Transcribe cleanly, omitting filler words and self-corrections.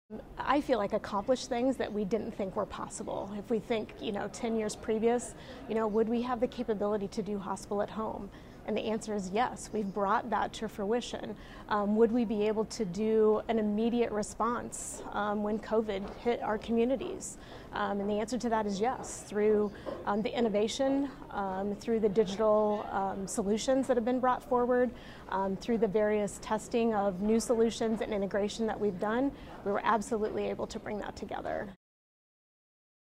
I feel like accomplished things that we didn't think were possible. If we think, 10 years previous, would we have the capability to do hospital at home? And the answer is yes, we've brought that to fruition. Would we be able to do an immediate response when COVID hit our communities? And the answer to that is yes, through the innovation, through the digital solutions that have been brought forward, through the various testing of new solutions and integration that we've done, we were absolutely able to bring that together.